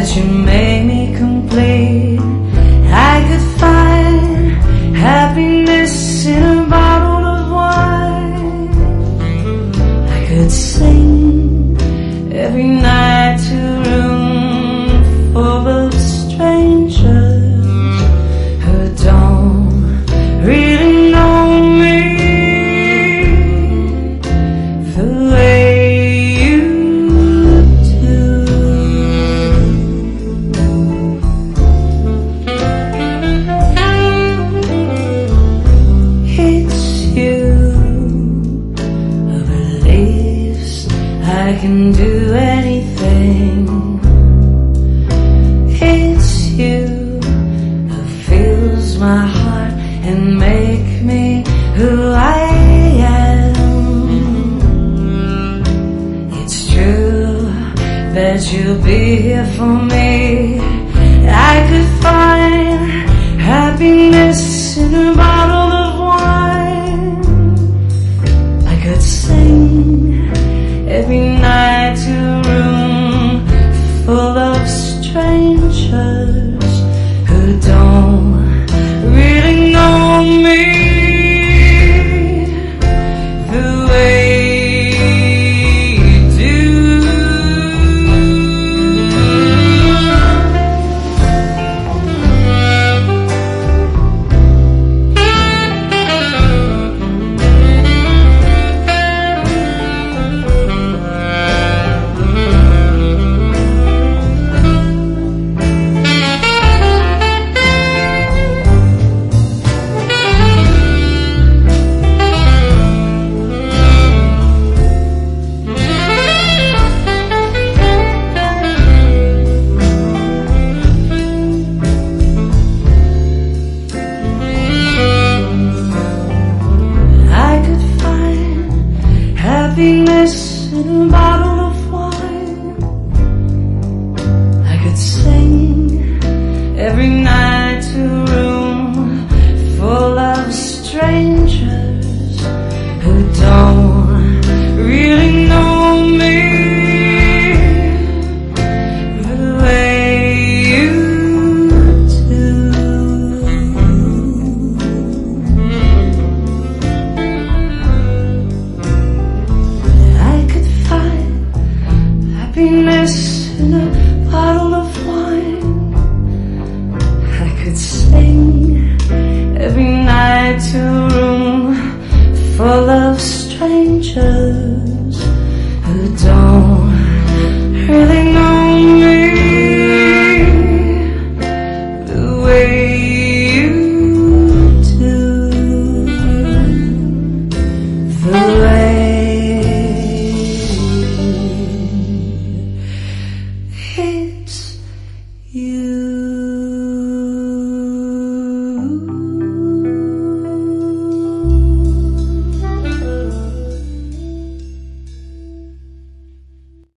that you made me complete. I could find happiness in a bottle of wine. I could sing every night to a room full of strangers who don't really know me the way you do. It's you who believes I can do anything. It's you who fills my heart and make me who I am. It's true that you'll be here for me